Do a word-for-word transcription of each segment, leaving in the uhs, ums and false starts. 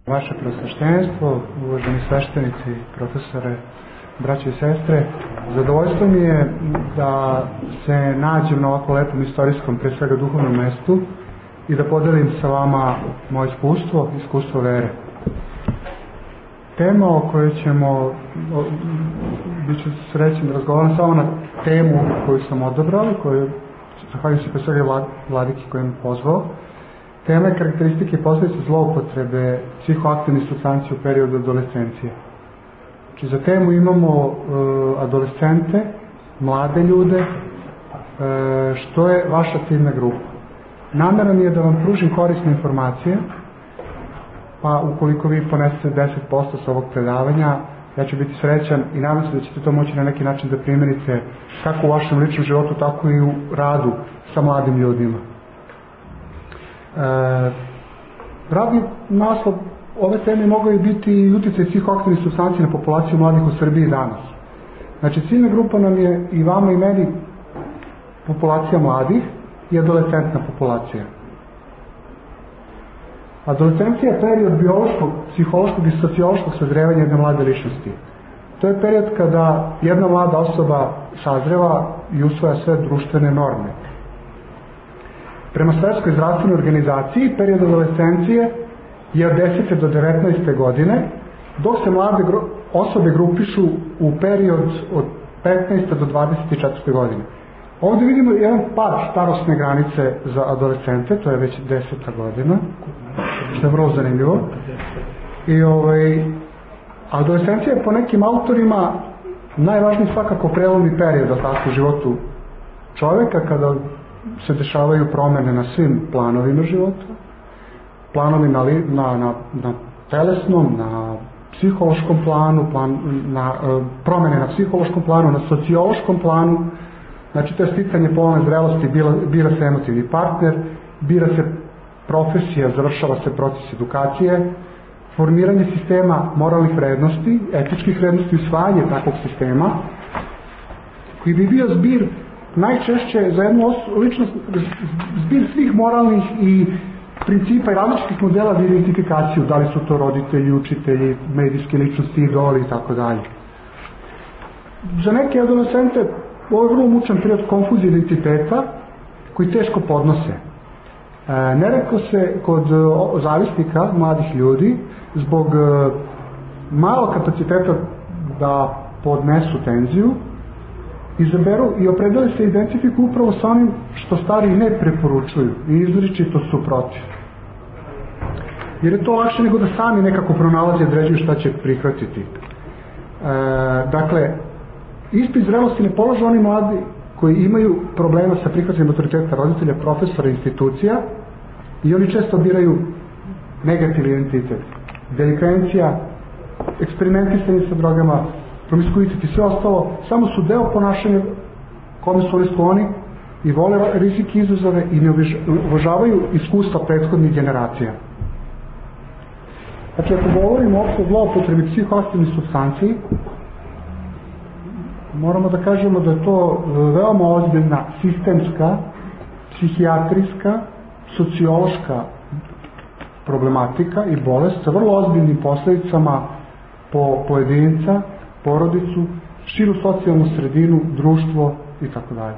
Vaše preosveštenstvo, uvaženi sveštenici, profesore, braće i sestre, zadovoljstvo mi je da se nađem na ovako lepom istorijskom, pre svega duhovnom mestu i da podelim sa vama moje iskustvo, iskustvo vere. Tema o kojoj ćemo, bit ću srećen da razgovaram samo na temu koju sam odabrao, koju, zahvaljujem se pre svega vladiki koji me pozvao. Tema je karakteristike i posljedice zloupotrebe psihoaktivnih supstanci u periodu adolescencije. Znači, za temu imamo e, adolescente, mlade ljude, e, što je vaša ciljna grupa. Namera mi je da vam pružim korisne informacije, pa ukoliko vi ponesete deset posto sa ovog predavanja, ja ću biti srećan i nadam se da ćete to moći na neki način da primenite kako u vašem ličnom životu, tako i u radu sa mladim ljudima. E, pravi naslov ove teme mogao je biti i utjecaj psihoaktivnih supstanci na populaciju mladih u Srbiji danas. Znači, ciljna grupa nam je i vama i meni populacija mladih i adolescentna populacija. Adolescencija je period biološkog, psihološkog i sociološkog sazrevanja jedne mlade ličnosti. To je period kada jedna mlada osoba sazreva i usvaja sve društvene norme. Prema Svetskoj zdravstvenoj organizaciji, period adolescencije je od desete do devetnaeste godine, dok se mlade gru, osobe grupišu u period od petnaeste do dvadeset četvrte godine. Ovdje vidimo jedan pad starosne granice za adolescente, to je već deseta godina, što je vrlo zanimljivo. I ovaj, adolescencija je po nekim autorima najvažniji svakako prelomni period u životu čovjeka, kada se dešavaju promene na svim planovima života, planovi na, na, na, na telesnom, na psihološkom planu, plan, na, promene na psihološkom planu, na sociološkom planu. Znači, to je sticanje polne zrelosti, bira, bira se emotivni partner, bira se profesija, završava se proces edukacije, formiranje sistema moralnih vrednosti, etičkih vrednosti, usvajanje takvog sistema, koji bi bio zbir najčešće za jednu ličnost, zbir svih moralnih i principa i različitih modela za identifikaciju, da li su to roditelji, učitelji, medijske ličnosti, idoli i tako dalje. Za neke adolescente ovo je vrlo mučan period konfuzije identiteta koji teško podnose. E, neretko se kod zavisnika, mladih ljudi, zbog e, malo kapaciteta da podnesu tenziju, izaberu i opredele se identifikuju upravo sa onim što stariji ne preporučuju i izričito su protiv. Jer je to lakše nego da sami nekako pronalaze i određuju šta će prihvatiti. E, dakle, ispit zrelosti ne polože oni mladi koji imaju problema sa prihvatanjem autoriteta roditelja, profesora, institucija, i oni često biraju negativni identitet. Delikvencija, eksperimentisanje sa drogama, promiskuitet i sve ostalo, samo su deo ponašanja kome su oni skloni i vole rizike i izazove i ne uvažavaju iskustva prethodnih generacija. Znači, ako govorimo o zloupotrebi psihoaktivnih supstanci, moramo da kažemo da je to veoma ozbiljna sistemska, psihijatrijska, sociološka problematika i bolest sa vrlo ozbiljnim posljedicama po pojedinca, porodicu, širu socijalnu sredinu, društvo i tako dalje.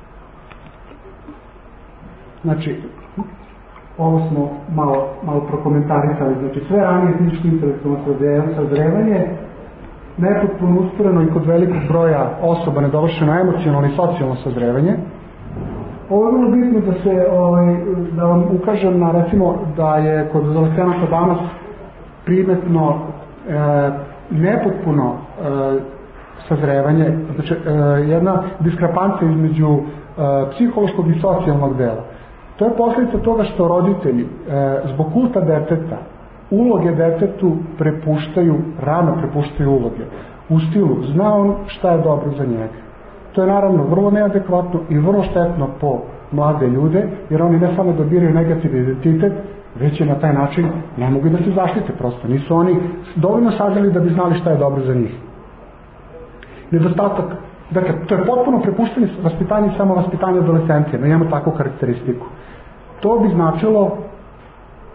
Znači, ovo smo malo, malo prokomentarisali. Znači, sve ranije fizičko intelektualno sazrevanje nepotpuno usporeno i kod velikog broja osoba nedovršeno emocionalno i socijalno sazrevanje. Ovo je vrlo bitno da se, ovaj, da vam ukažem na, recimo, da je kod adolescenata danas primetno e, nepotpuno e, sazrevanje, znači e, jedna diskrepancija između e, psihološkog i socijalnog dela. To je posljedica toga što roditelji e, zbog kulta deteta uloge detetu prepuštaju, rano prepuštaju uloge. U stilu, zna on šta je dobro za njega. To je naravno vrlo neadekvatno i vrlo štetno po mlade ljude, jer oni ne samo dobiraju negativni identitet, već je na taj način ne mogu da se zaštite prosto. Nisu oni dovoljno sazreli da bi znali šta je dobro za njih. Nedostatak, dakle, to je potpuno prepuštanje vaspitanje i samo vaspitanje adolescencije, no imamo takvu karakteristiku. To bi značilo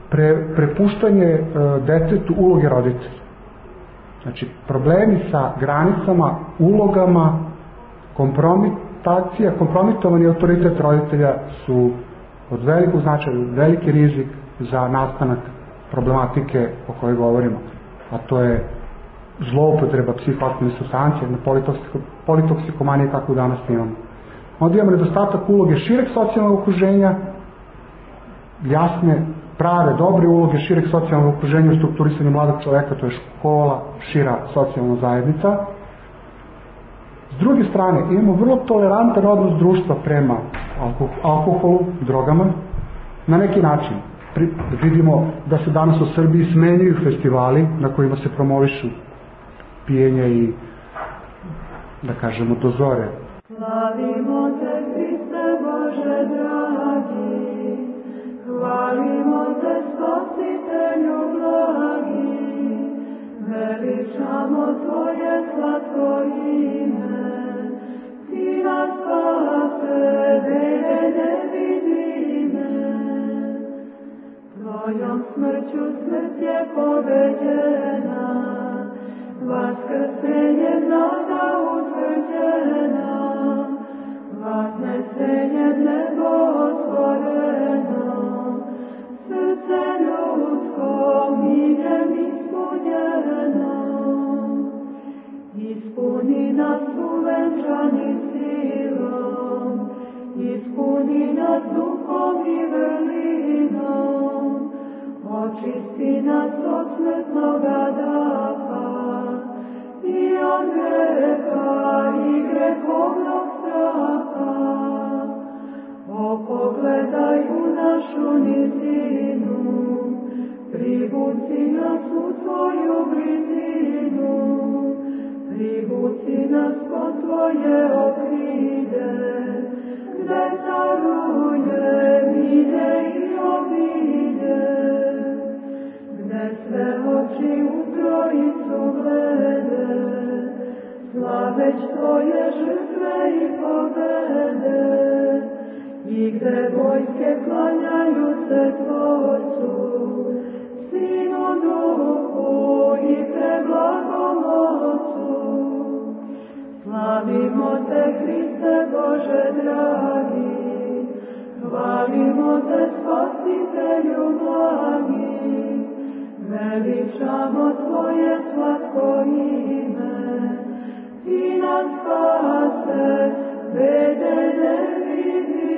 pre, prepuštanje e, detetu uloge roditelja. Znači, problemi sa granicama, ulogama, kompromitacija, kompromitovani autoritet roditelja su od velikog značaja, veliki rizik za nastanak problematike o kojoj govorimo, a to je zloupotreba psihoaktivnih supstanci, politoksikomanije kakvu danas imamo. Onda imamo nedostatak uloge šireg socijalnog okruženja, jasne, prave, dobre uloge šireg socijalnog okruženja u strukturisanju mladog čoveka, to je škola, šira socijalna zajednica. S druge strane, imamo vrlo tolerantan odnos društva prema alkoholu, drogama, na neki način. Pri, vidimo da se danas u Srbiji smenjuju festivali na kojima se promovišu pijenje i, da kažemo, dozore. Slavimo te, Hriste Bože dragi, hvalimo te, Spasitelju blagi, veličamo tvoje slatko ime, ti nas spase, vere nevidime. Tvojom smrću smrt je pobeđena, vaskrsenjem nada utvrđena, vasnesenjem nebo otvoreno, srce ljudsko miljem ispunjeno. Ispuni nas uvenčani silom, ispuni nas duhom i vrlinom, očisti nas od smrtnoga daha i od greha i grehovnog straha. O, pogledaj u našu nizinu, privuci nas u tvoju blizinu, privuci nas pod tvoje okrilje, gde caruje mine i obilje, gde sve oči u trojicu glede, slaveć tvoje žrtve i pobede, i gde vojske klanjaju se Tvorcu, Sinu, Duhu i preblagom Otcu. Slavimo te, Hriste Bože dragi, hvalimo te, Spasitelju blagi, veličamo tvoje slatko ime, ti nas spase, bede nevidime.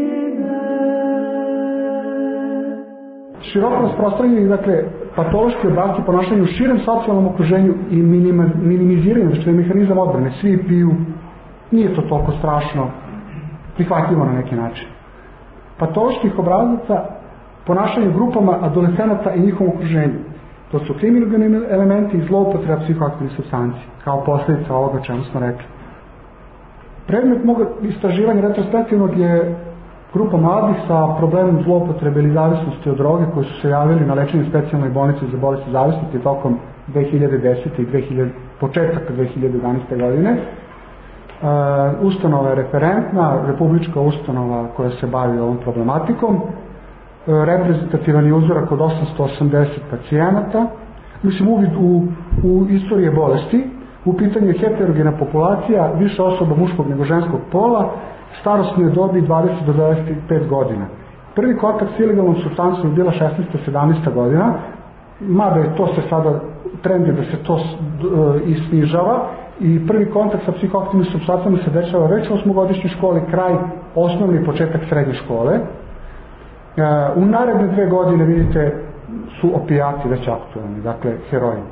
Široko rasprostranjeni, dakle, patološki obrasci ponašanja u širem socijalnom okruženju i minimiziranje, što je mehanizam odbrane. Svi piju, nije to toliko strašno, prihvatljivo na neki način. Patoloških obrazaca ponašanje u grupama adolescenata i njihovom okruženju. To su kriminogeni elementi i zloupotreba psihoaktivnih supstanci, kao posljedica ovoga čemu smo rekli. Predmet mog istraživanja retrospektivnog je grupa mladih sa problemom zloupotrebe ili zavisnosti od droge koji su se javili na lečenju specijalnoj bolnici za bolesti zavisnosti tokom dve hiljade desete i dve hiljade, početak dve hiljade jedanaeste godine. Uh, ustanova je referentna, republička ustanova koja se bavi ovom problematikom. Uh, reprezentativan je uzorak od osamsto osamdeset pacijenata. Mislim, uvid u, u istorije bolesti. U pitanju je heterogena populacija, više osoba muškog nego ženskog pola, starosne dobi dvadeset do dvadeset pet godina. Prvi kontakt s ilegalnom supstancom je bila šesnaesta sedamnaesta godina, mada je to se sada trend je da se to i snižava, i prvi kontakt sa psihoaktivnim supstancama se dešava već u osmogodišnjoj školi, kraj osnovne i početak srednje škole. U naredne dve godine, vidite, su opijati već aktualni, dakle heroin.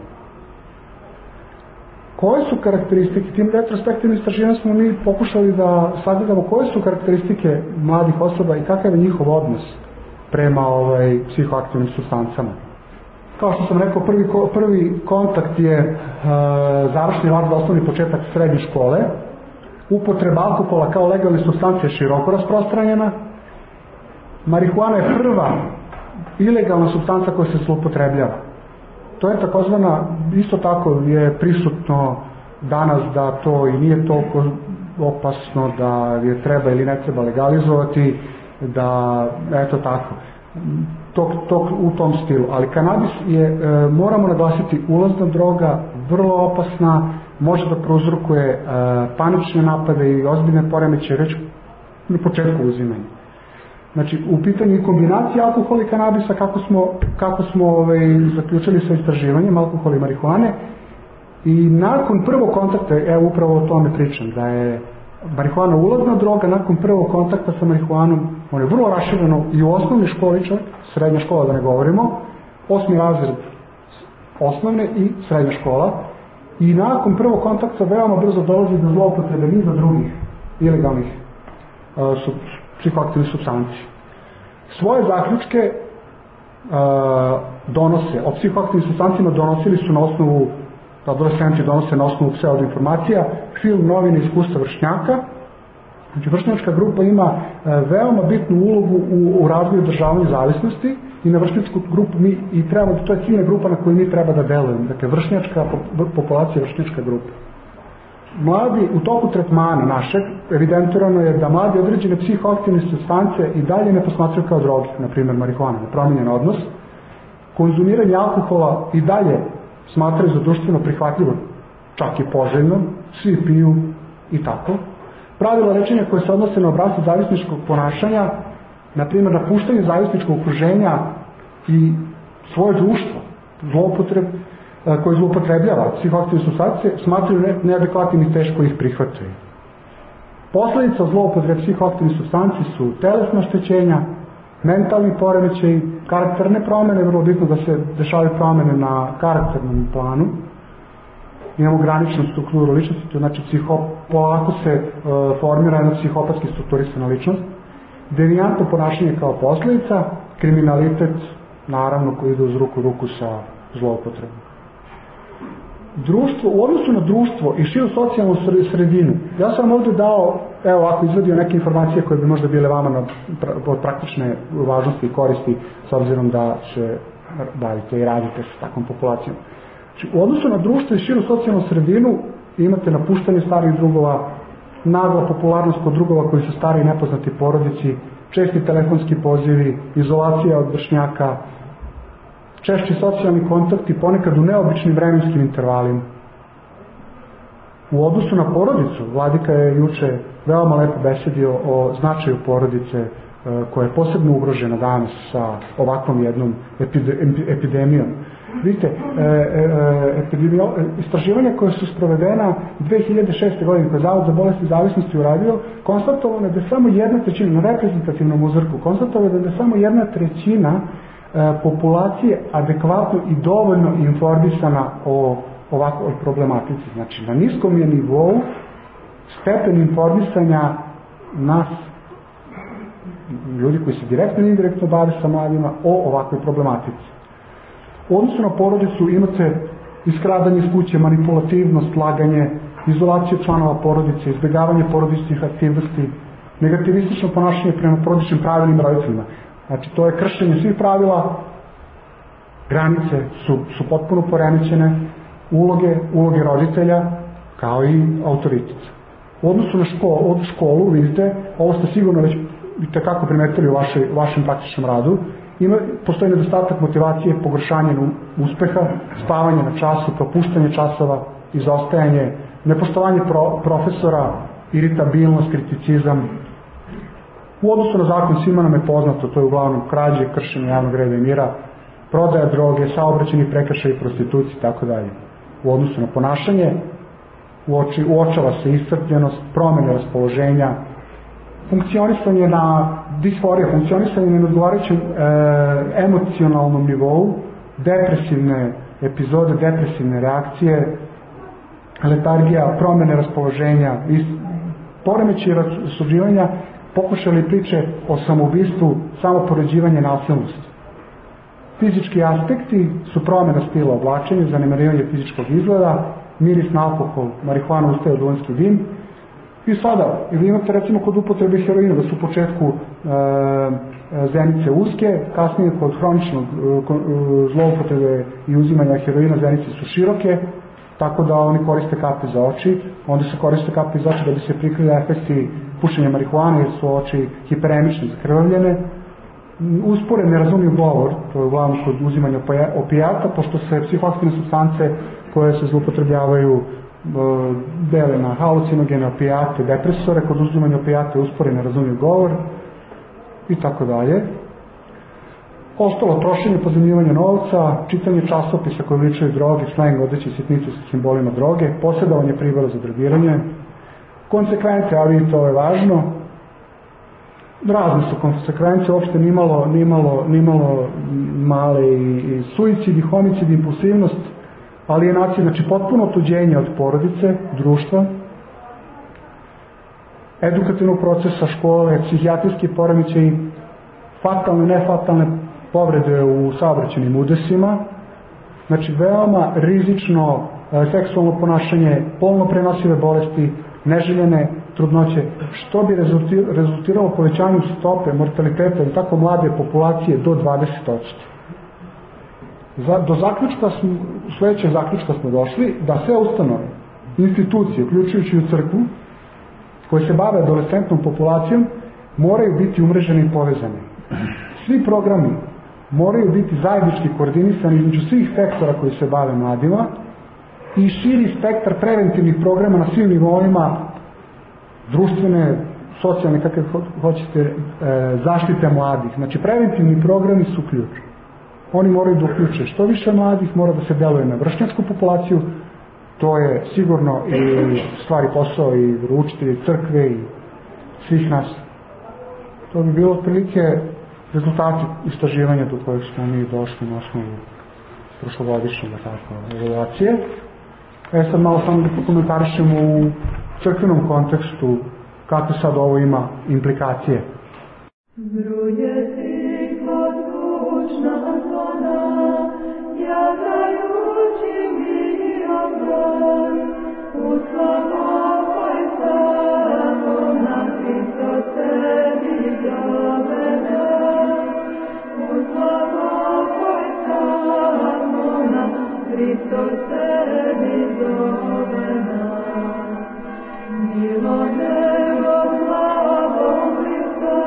Koje su karakteristike, tim retrospektivnim istraživanjem smo mi pokušali da sagledamo koje su karakteristike mladih osoba i kakav je njihov odnos prema ovaj, psihoaktivnim supstancama. Kao što sam rekao, prvi, prvi kontakt je e, završni razred osnovni početak srednje škole. Upotreba alkohola kao legalne supstance je široko rasprostranjena. Marihuana je prva ilegalna supstanca koja se zloupotrebljava. To je takozvana, isto tako je prisutno danas da to i nije toliko opasno, da je treba ili ne treba legalizovati, da eto tako. tog, tog, u tom stilu. Ali kanabis je, e, moramo naglasiti, ulazna droga, vrlo opasna, može da prouzrokuje e, panične napade i ozbiljne poremećaje već na početku uzimanja. Znači, u pitanju i kombinacije alkohola i kanabisa, kako smo, kako smo ovaj, zaključili sa istraživanjem alkohola i marihuane, i nakon prvog kontakta, evo upravo o tome pričam, da je marihuana ulazna droga, nakon prvog kontakta sa marihuanom, on je vrlo rašireno i u osnovnoj školi, čak, srednja škola da ne govorimo, osmi razred osnovne i srednja škola, i nakon prvog kontakta veoma brzo dolazi do zloupotrebe niza drugih ilegalnih uh, sub, psihoaktivnih supstanci. Svoje zaključke uh, donose, o psihoaktivnim supstancima donosili su na osnovu, adolescenti donose na osnovu pseudoinformacija, film, novine, iskustva vršnjaka. Znači, vršnjačka grupa ima uh, veoma bitnu ulogu u, u razvoju održavanja zavisnosti, i na vršnjačku grupu mi i treba, to je ciljna grupa na koju mi treba da delujemo, dakle vršnjačka populacija, vršnjačka grupa. Mladi u toku tretmana našeg evidentirano je da mladi određene psihoaktivne supstance i dalje ne posmatraju kao droge, na primjer marihuana, nepromijenjen odnos, konzumiranje alkohola i dalje smatraju za društveno prihvatljivo, čak i poželjno, svi piju i tako. Pravila lečenja koje se odnose na obrasce zavisničkog ponašanja, na primjer napuštanje zavisničkog okruženja i svoje društvo, zloupotreb, koje zloupotrebljava psihoaktivne supstance, smatraju ne, neadekvatnim i teško ih prihvataju. Posledica zloupotrebe psihoaktivnih supstanci su telesna oštećenja, mentalni poremećaj, karakterne promene, vrlo bitno da se dešavaju promene na karakternom planu. Imamo graničnu strukturu ličnosti, to znači psiho, polako se e, formira jedna psihopatski strukturisana ličnost, devijantno ponašanje kao posljedica, kriminalitet, naravno, koji ide uz ruku ruku sa zloupotrebom. Društvo, u odnosu na društvo i širu socijalnu sredinu, ja sam ovdje dao, evo ovako, izvadio neke informacije koje bi možda bile vama na, od praktične važnosti i koristi, s obzirom da se bavite i radite sa takvom populacijom. Znači, u odnosu na društvo i širu socijalnu sredinu imate napuštanje starih drugova, nagla popularnost kod drugova koji su stari i nepoznati porodici, česti telefonski pozivi, izolacija od vršnjaka, češći socijalni kontakti, ponekad u neobičnim vremenskim intervalima. U odnosu na porodicu, Vladika je juče veoma lepo besedio o značaju porodice koja je posebno ugrožena danas sa ovakvom jednom epidemijom. Vidite, epidemio, istraživanja koje su sprovedena dve hiljade šeste. godine, koje Zavod za bolesti i zavisnosti uradio, konstatovano je da je samo jedna trećina, na reprezentativnom uzorku, konstatovano je da je samo jedna trećina populacije adekvatno i dovoljno informisana o ovakvoj problematici. Znači, na niskom je nivou stepen informisanja nas, ljudi koji se direktno i indirektno bave sa mladima, o ovakvoj problematici. U odnosu na porodicu imate iskradanje iz kuće, manipulativnost, laganje, izolaciju članova porodice, izbjegavanje porodičnih aktivnosti, negativistično ponašanje prema porodičnim pravilima roditeljima. Znači, to je kršenje svih pravila, granice su, su potpuno poremećene, uloge, uloge roditelja, kao i autoritet. U odnosu na školu, od školu, vidite, ovo ste sigurno već tekako primetili u vašoj, vašem praktičnom radu, ima, postoji nedostatak motivacije, pogoršanje uspeha, spavanje na času, propuštanje časova, izostajanje, nepoštovanje pro, profesora, iritabilnost, kriticizam. U odnosu na zakon svima nam je poznato, to je uglavnom krađe, kršenje javnog reda i mira, prodaja droge, saobraćajni prekršaj, prostitucija i tako dalje. U odnosu na ponašanje uoči, uočava se iscrpljenost, promjene raspoloženja, funkcionisanje na disforija, funkcionisanje na odgovarajućem e, emocionalnom nivou, depresivne epizode, depresivne reakcije, letargija, promjene raspoloženja, poremećaji rasuđivanja, pokušali priče o samoubistvu, samopoređivanje, nasilnost. Fizički aspekti su promjena stila oblačenja, zanemarivanje fizičkog izgleda, miris na alkohol, marihuana, ustaje duvanski dim. I sada, ili imate recimo kod upotrebe heroina, da su u početku e, zenice uske, kasnije kod hroničnog e, zloupotrebe i uzimanja heroina zenice su široke, tako da oni koriste kape za oči, onda se koriste kape za oči da bi se prikrili efekti pušenja marihuane, jer su oči hiperemične, zakrvavljene. uspore nerazumljiv govor, to je uglavnom kod uzimanja opijata, pošto se psihoaktivne supstance koje se zloupotrebljavaju dele na halucinogene, opijate, depresore, kod uzimanja opijata uspore nerazumljiv govor i tako dalje. Ostalo trošenje, pozemljivanje novca, čitanje časopisa koje veličaju droge, sleng, odeće, sitnice sa simbolima droge, posjedovanje pribora za drogiranje, konsekvence, a vidite, ovo je važno, razne su konsekvence, uopšte nimalo, nimalo, nimalo male i, i suicidi, homicidi, impulsivnost, alienacija, znači potpuno otuđenje od porodice, društva, edukativnog procesa, škole, psihijatrijski poremećaji, fatalne, nefatalne povrede u saobraćajnim udesima, znači veoma rizično e, seksualno ponašanje, polno prenosive bolesti, neželjene trudnoće, što bi rezultiralo povećanju stope mortaliteta i tako mlade populacije do dvadeset posto. Za, do zaključka smo, sledećeg zaključka smo došli da sve ustanove, institucije, uključujući u crkvu, koje se bave adolescentnom populacijom, moraju biti umreženi i povezani. Svi programi moraju biti zajednički koordinisani između svih sektora koji se bave mladima i širi spektar preventivnih programa na svim nivoima društvene, socijalne, kakve hoćete, zaštite mladih. Znači, preventivni programi su ključ. Oni moraju da uključe što više mladih, mora da se deluje na vršnjačku populaciju, to je sigurno i stvari posao i učitelji crkve i svih nas. To bi bilo otprilike rezultati istraživanja do kojeg smo mi došli na osnovu prošlogodišnje evaluacije. E sad malo samo da pokomentarišemo u crkvenom kontekstu kako sad ovo ima implikacije. Bruje ti podvučna zvona, jadajući mi obraz, u slaboj zakona Hristo tebi zove nas. U slaboj zakona Hristo tebi zove nas. Milo nebo slavom Hrista,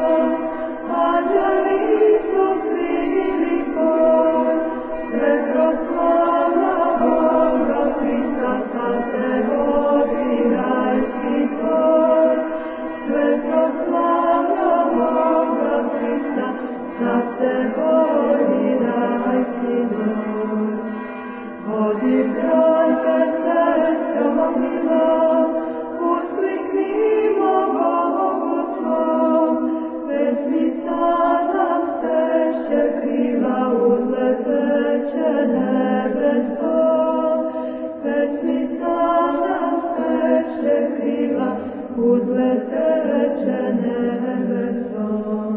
anđeli su svili kor, sve proslava Boga Hrista, sa te vodi rajski kor. Sve proslava Boga Hrista, sa te vodi rajski kor. Vodi brojke sestro mila, usliknimo Bogu svom, pesmica nam sreće krila, uzleteće nebeso. Pesmica nam sreće krila, uzleteće nebeso.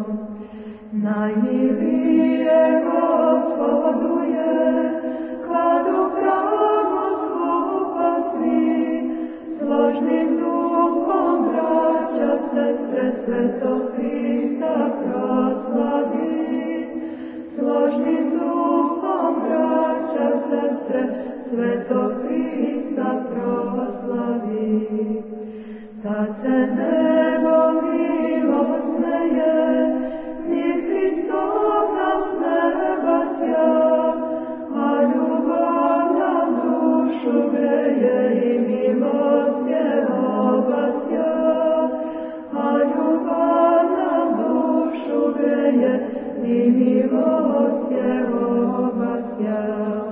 Najmilije Gospoduje, kad u hramu skupa svi, složnim duhom braća, sestre, Svetog Hrista proslavi. Složnim duhom braća, sestre, Svetog Hrista proslavi. Tad se nebo milosne je, ni Hristov nam s neba sja, a ljubav nam dušu greje i milost je obasja. A ljubav nam dušu greje i milost je obasja.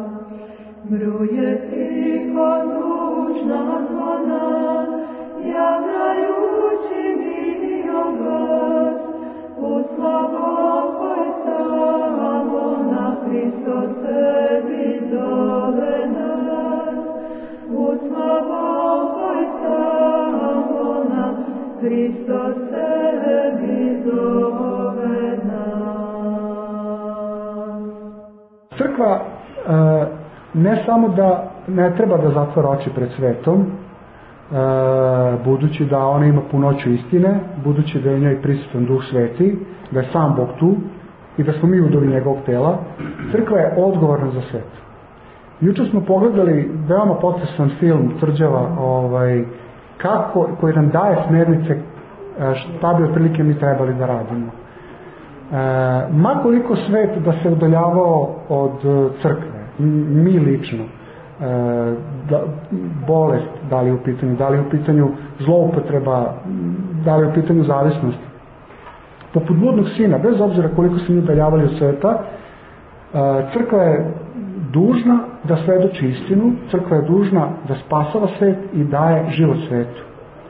Bruje tiho zvučna zvona, javljajući mi oglas, u slabokoj salona Hristo tebi zove nas. U slabokoj salona Hristo tebi zove nas. Crkva e, ne samo da ne treba da zatvara oči pred svetom, e, budući da ona ima punoću istine, budući da je u njoj prisutan Duh Sveti, da je sam Bog tu i da smo mi udovi njegovog tela. Crkva je odgovorna za svet. Juče smo pogledali veoma potresan film Tvrđava, ovaj, kako, koji nam daje smernice šta bi otprilike mi trebali da radimo. makoliko svet da se udaljavao od crkve, mi lično, da, bolest, da li je u pitanju, da li je u pitanju zloupotreba, da li je u pitanju zavisnost, poput bludnog sina, bez obzira koliko se mi udaljavali od sveta, crkva je dužna da svedoči istinu, crkva je dužna da spasava svet i daje život svetu.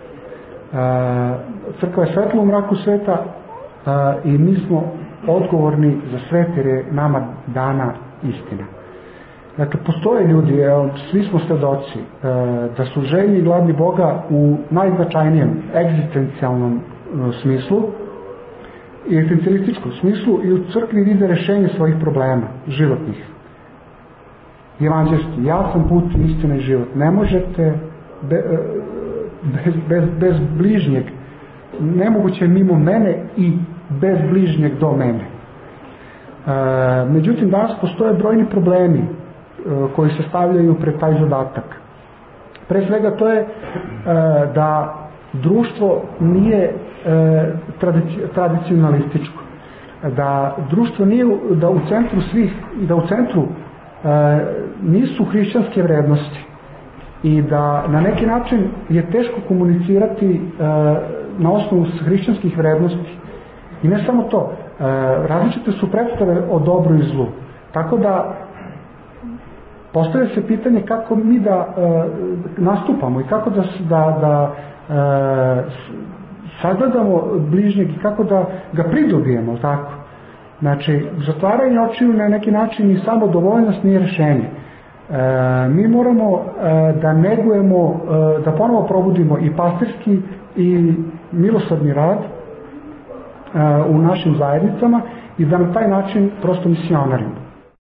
Crkva je svetlo u mraku sveta i mi smo odgovorni za svet jer je nama dana istina. Dakle, postoje ljudi, evo, svi smo svedoci, da su željni i gladni Boga u najznačajnijem egzistencijalnom smislu i egzistencijalističkom smislu i u crkvi vide rešenje svojih problema, životnih. Evanđelski, ja sam put, istina i život. Ne možete be, bez, bez, bez bližnjeg, nemoguće mimo mene i bez bližnjeg do mene. E, međutim, danas postoje brojni problemi e, koji se stavljaju pred taj zadatak. Pre svega to je e, da društvo nije e, tradici, tradicionalističko, da društvo nije da u centru svih, da u centru e, nisu hrišćanske vrednosti i da na neki način je teško komunicirati e, na osnovu hrišćanskih vrednosti. I ne samo to, e, različite su predstave o dobru i zlu. Tako da postavlja se pitanje kako mi da e, nastupamo i kako da, da, da e, sagledamo bližnjeg i kako da ga pridobijemo, tako. Znači, zatvaranje očiju na neki način i samo dovoljnost nije rešenje. E, mi moramo e, da negujemo, e, da ponovo probudimo i pastirski i milosrdni rad e, u našim zajednicama i da na taj način prosto misionarimo.